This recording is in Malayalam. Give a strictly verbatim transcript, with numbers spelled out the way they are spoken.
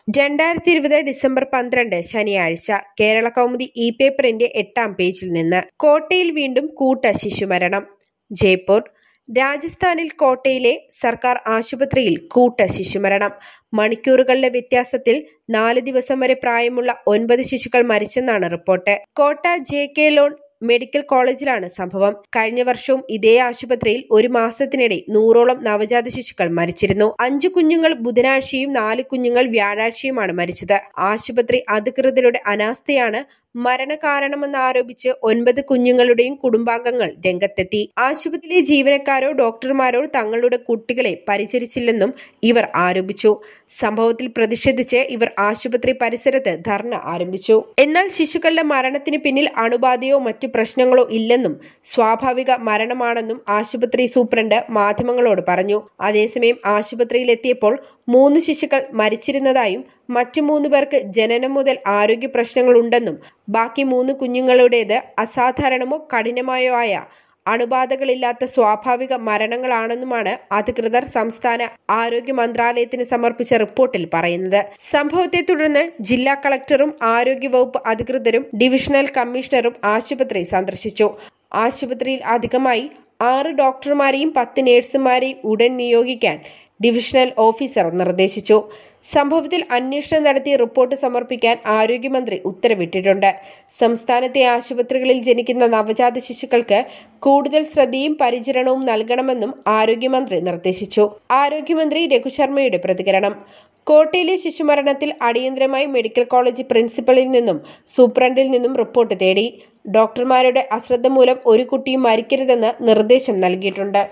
രണ്ടായിരത്തി ഇരുപത് ഡിസംബർ പന്ത്രണ്ട് ശനിയാഴ്ച കേരള കൗമുദി ഇ പേപ്പറിന്റെ എട്ടാം പേജിൽ നിന്ന് കോട്ടയിൽ വീണ്ടും കൂട്ട ശിശുമരണം. ജയ്പൂർ. രാജസ്ഥാനിൽ കോട്ടയിലെ സർക്കാർ ആശുപത്രിയിൽ കൂട്ട ശിശുമരണം. മണിക്കൂറുകളുടെ വ്യത്യാസത്തിൽ നാല് ദിവസം വരെ പ്രായമുള്ള ഒൻപത് ശിശുക്കൾ മരിച്ചെന്നാണ് report. Kota J K Lon medical കോളേജിലാണ് സംഭവം. കഴിഞ്ഞ വർഷവും ഇതേ ആശുപത്രിയിൽ ഒരു മാസത്തിനിടെ നൂറോളം നവജാത ശിശുക്കൾ മരിച്ചിരുന്നു. അഞ്ചു കുഞ്ഞുങ്ങൾ ബുധനാഴ്ചയും നാല് കുഞ്ഞുങ്ങൾ വ്യാഴാഴ്ചയുമാണ് മരിച്ചത്. ആശുപത്രി അധികൃതരുടെ അനാസ്ഥയാണ് മരണകാരണമെന്ന് ആരോപിച്ച് ഒൻപത് കുഞ്ഞുങ്ങളുടെയും കുടുംബാംഗങ്ങൾ രംഗത്തെത്തി. ആശുപത്രിയിലെ ജീവനക്കാരോ ഡോക്ടർമാരോ തങ്ങളുടെ കുട്ടികളെ പരിചരിച്ചില്ലെന്നും ഇവർ ആരോപിച്ചു. സംഭവത്തിൽ പ്രതിഷേധിച്ച് ഇവർ ആശുപത്രി പരിസരത്ത് ധർണ ആരംഭിച്ചു. എന്നാൽ ശിശുക്കളുടെ മരണത്തിന് പിന്നിൽ അണുബാധയോ മറ്റു പ്രശ്നങ്ങളോ ഇല്ലെന്നും സ്വാഭാവിക മരണമാണെന്നും ആശുപത്രി സൂപ്രണ്ട് മാധ്യമങ്ങളോട് പറഞ്ഞു. അതേസമയം ആശുപത്രിയിലെത്തിയപ്പോൾ മൂന്ന് ശിശുക്കൾ മരിച്ചിരുന്നതായും മറ്റു മൂന്ന് പേർക്ക് ജനനം മുതൽ ആരോഗ്യ പ്രശ്നങ്ങളുണ്ടെന്നും ബാക്കി മൂന്ന് കുഞ്ഞുങ്ങളുടേത് അസാധാരണമോ കഠിനമായോ ആയ അണുബാധകളില്ലാത്ത സ്വാഭാവിക മരണങ്ങളാണെന്നുമാണ് അധികൃതർ സംസ്ഥാന ആരോഗ്യ മന്ത്രാലയത്തിന് സമർപ്പിച്ച റിപ്പോർട്ടിൽ പറയുന്നത്. സംഭവത്തെ തുടർന്ന് ജില്ലാ കളക്ടറും ആരോഗ്യവകുപ്പ് അധികൃതരും ഡിവിഷണൽ കമ്മീഷണറും ആശുപത്രി സന്ദർശിച്ചു. ആശുപത്രിയിൽ അധികമായി ആറ് ഡോക്ടർമാരെയും പത്ത് നഴ്സുമാരെയും ഉടൻ നിയോഗിക്കാൻ ഡിവിഷണൽ ഓഫീസർ നിർദ്ദേശിച്ചു. സംഭവത്തിൽ അന്വേഷണം നടത്തി റിപ്പോർട്ട് സമർപ്പിക്കാൻ ആരോഗ്യമന്ത്രി ഉത്തരവിട്ടിട്ടുണ്ട്. സംസ്ഥാനത്തെ ആശുപത്രികളിൽ ജനിക്കുന്ന നവജാത ശിശുക്കൾക്ക് കൂടുതൽ ശ്രദ്ധയും പരിചരണവും നൽകണമെന്നും ആരോഗ്യമന്ത്രി നിർദ്ദേശിച്ചു. ആരോഗ്യമന്ത്രി രഘുശർമ്മയുടെ പ്രതികരണം. കോട്ടയിലെ ശിശുമരണത്തിൽ അടിയന്തരമായി മെഡിക്കൽ കോളേജ് പ്രിൻസിപ്പലിൽ നിന്നും സൂപ്രണ്ടിൽ നിന്നും റിപ്പോർട്ട് തേടി. ഡോക്ടർമാരുടെ അശ്രദ്ധ മൂലം ഒരു കുട്ടിയും മരിക്കരുതെന്ന് നിർദ്ദേശം നൽകിയിട്ടുണ്ട്.